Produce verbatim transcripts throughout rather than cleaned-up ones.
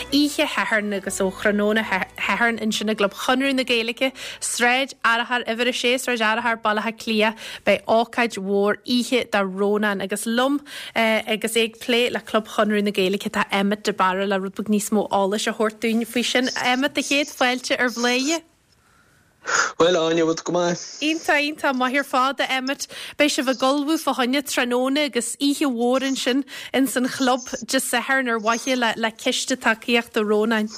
Ihe heharn agus ó chranóna heharn in sinna glob chunrú na Gaeilge, Sreid arahar iver sé Sreid arahar balatha clia bei ácaid mhór ihe da Rónan agus lum uh, agus ag plé le club chunrú na Gaeilge tá Emmet de Barra le rúdbog níos mó álas a hortún fao sin Emmet de chéad fáilte ar bléie. Well, Anya, what come on? Inta, inta, ma hir fáda Emmet, bei se vagolwu fa hanya tranóna agus ihe wórin sin in san club just sa hern ar wahi le, le kiste takiach de Rónain.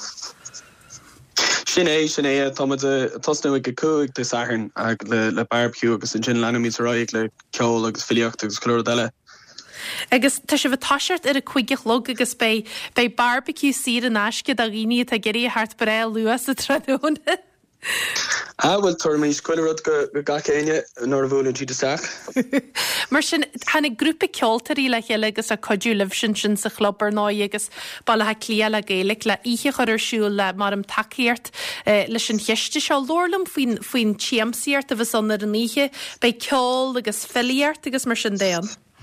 Sin é, sin é, támad a tosnú ag a cúig de sahern ag le, le barbecue agus in sin lanamí raig le ceol agus filiocht agus clúr dele. Agus tá se bh táisiart ar a chuigech log agus bei, bei barbecue sír an asce a ghine a geirí hart breil luas a tranóna. Ah, well, tuair mís cuiile rud go gacéine nóir a bhúlann siad isteach. Mar sin, tháinig grúpa ceoltarí le chéile agus a codú libh sin sin sa chlub ar náid agus balatha clia le Gaelic le ihe chur ar siúil le mar am takeíart leis sin cheiste seo lorlam faoin tíamsíart a bheits annar an ihe bei ceol agus filiart agus mar sin déan.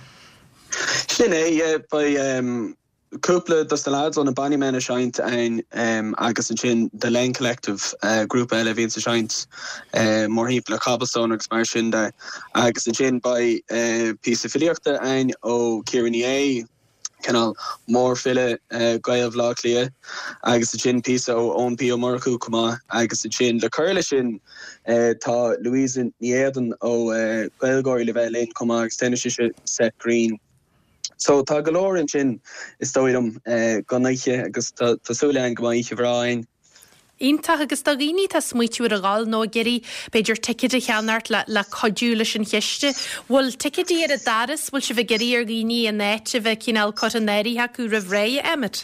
Sin é, bei... Um, Couple dus de lads on a Bonnie Man shines and um agus and chin the Lane Collective uh, group elevates shines uh, more heap like cobblestone expansion da agus and chin by uh, piece of filiachta and o Kieran A canal more fille uh, Gael Vloglia agus and chin piece o own Pio Marku kuma agus and chin the coalition uh, ta Louise Nieden o uh, Gael Gory Levelin kuma extension set green. So tá galore in sin is stoidum uh, ganaiche agus tasúla an gomaiche bhráin. Ínta agus da ghine tá smuitiú a gáil nó geirí beidir ticket a cheanart le, le codú leis an cheiste. Bhfuil ticketí ar a daras bhfuil se bh geirí ar ghine a net a bheith cinál cotanéirí hacu ra bhré Emmet?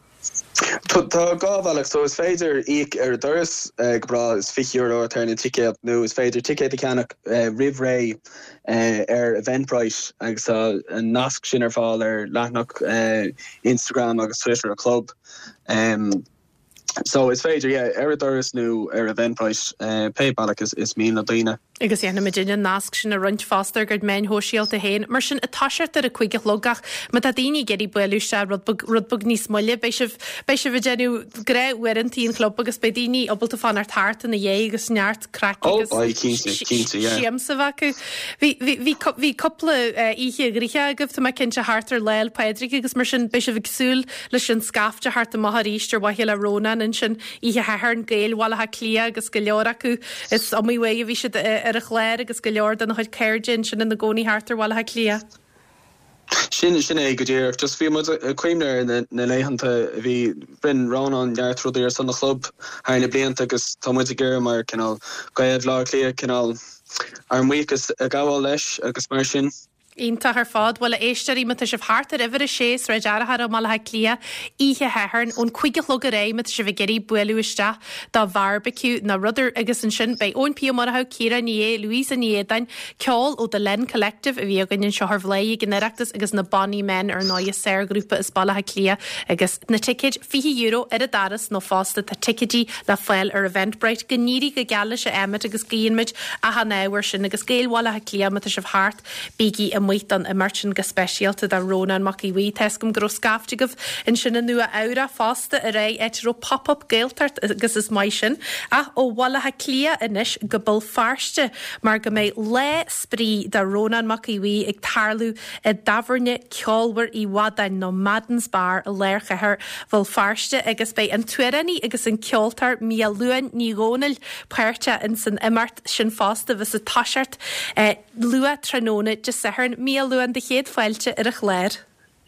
Tá gábhach, so is féidir íc ar doras gbra is fichiúr ó tarna ticket nó is féidir ticket a ceannach rih ré ar Eventbrite agus an nasc sin ar fáil ar leathnach Instagram agus Twitter a club. Um, so is féidir, yeah, ar doras nó ar Eventbrite uh, PayPal is, is míle daoine. Agus dhéanana Virginia nasc sin a runt fásta gur main hóisialt a héin, mar sin a táisiart ar a chuigech logach, ma tá daoine geirí builúiste rudbog níos muile, bei se Virginia gré werin tín club agus bei daoine obalta fan ar tart in a dhé agus neart crack agus siamsa vacu. Bhí coppla ihe gríche agah tá cinnte hart ar leil Pedric agus mar sin bei se bhsúil leis sin scafte hart a maharíiste wahi le Rónan in sin ihe heharn Gael walatha clia agus go leor acu is amí wé a bhí se ar a chléir agus go leor den chuid ceirgin sin in na gcónaí hartar bhil ha clia. Sin sin é go dtíir, just bhí muid a cuimneir na léhananta bhí brin rán an deart rud ar san na club hairna blianta agus tá muid a ggéir mar cinál gaiad lá clia cinál ar an mhuichas a gáháil leis agus mar sin. Ínta ar fád bhfuil éisteí me sibh hart ar iver a sé ra dearachar ó malatha clia ihe heharn ón chuige log a ré me si bh geirí buúiste dá barbecue na rudidir agus an sin bei ón Pio Martha Ciara Ní Louise Niédain ceol ó the Lane Collective a bhí a gannn seo bhléí gnéireachtas agus na Bonnie Men ar náide séir grúpa is balatha clia agus na ticket fiche euro ar a daras nó fásta tá ticketí le fáil ar Eventbrite gníri go geala se Emmet agus Gaonmid a hanéhar sin agus Gaelhhalatha clia me sibh hart bíí a muit an immersion go speisialta da Rónan maci wí tescum gro scaftigah in sinna nua aura fásta a ré etro pop-up Gaeltart agus is mai sin a ó walatha clia inis go bil farste mar go méid le sprí da Rónan maci wí ag tarlú i davarne ceolhar i wadain nó Madden's Bar a léirchahar bhil farste agus bei an tuiraní agus an ceoltar mí a luan ní gónil puirte in san immart sin fásta vis a táisiart lua tróna just sahern mí a luan de chéad fáilte ar a chléir.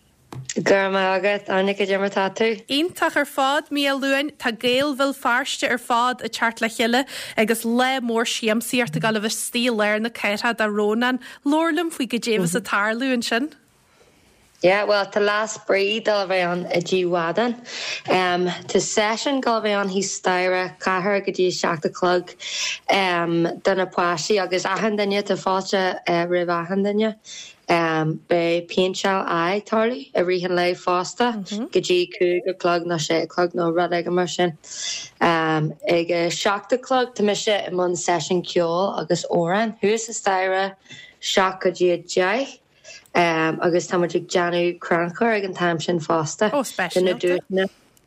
Gur me agat annig a dearmar táú. Ítach ar fád mí a luan tá Gael bhil farste ar fád a teart le chiile agus le mór siamsaíart a gal a bheith stíl léir na ceitha a Rónan lorlam faoi go démas a tarlúin sin. Yeah, well, the last breed gal bheith an a dí wadan. Um, to session gal bheith an hí staire cahar go dtí seachta clog um, duna páisi agus ahan danne ta fáte uh, rih ahan danne. Um, be Pianchal ai tarli a rihan lei fásta mm-hmm. go dtí cúg a clog na sé clog nó rud ag mar sin. Um, ag seachta clog tá mise i mun session ceol agus óran thuas a staire seach go dtí a deich. Um, agus táidir Janu Crancor ag an time sin fásta. Oh, special.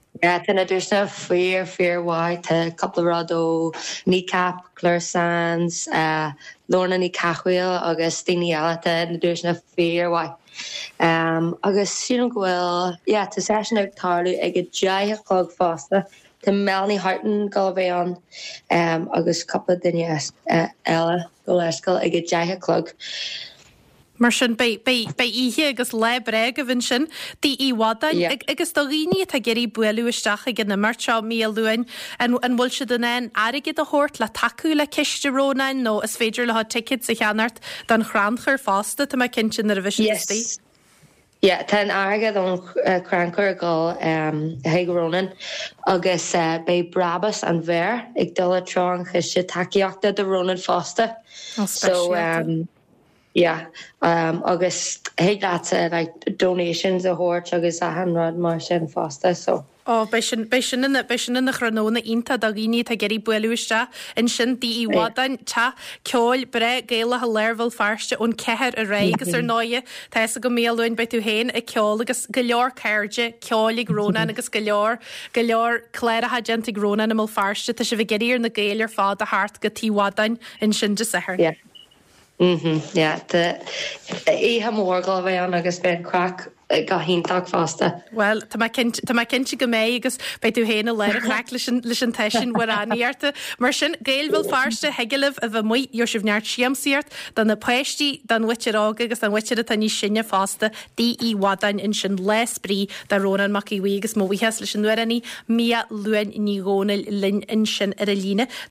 Yeah, ten additional fear, fear white, a couple of rado, kneecap, Claire Sands, uh, Lorna ní Cachwheel, August Dini Alata, an additional fear white. Um, August Sian Gwil, yeah, to session out Tarlu, I get Jaya Clog Foster, to Melanie Harton, Galvayan, um, August couple of Dinyas, uh, Ella, Goleskal, I get Jaya Clog. Mar sin bei ihe agus le breg a bhain sin tí í wadain agus do riine a geirí buú isteach a gin na martá mí luin an bhil se den en aige a hort le taú le kiisterónain nó is féidir le ha ticket sa cheanart don chranchar fásta tá mai cincin ar bhí. Yeah, ten aige don crankar go heagrónan agus bei brabas an ver ag dul trong is se takeíachta de Ronan fásta. So um yeah, um, August hey that's uh, like donations a hort agus a hanrod mar sin fasta so. Oh, bei sin bei sin in bei sin in na chronóna inta da gini ta geri buúiste in sin tí í wadain ta ceol bre géile ha level farste on ceher a ré agus ar nóie tá a go méúin bei tú héin a ceol agus go leor cairde ceolig róna agus go leor go leor cléir a gentig róna na mil farste tá se bh geir na géilir fád a hart go tí wadain in sin de sehar. Yeah. Mhm, yeah, the I ha mór go bheith an agus ben crack go híntaach fásta. Well, tá mai cinnte go mé agus bei tú héna le a crack leis an taisin war aníarta mar sin géilhfuil farste hegelih a bheith muoi jo sibh neart siamsíart dan na péistí dan witirrága agus an witir a ní sinne fásta dí í wadain in sin les brí da rónan mac í agus mó bhíhes leis an nuaní mí luin ní gónil lin in sin ar a líne.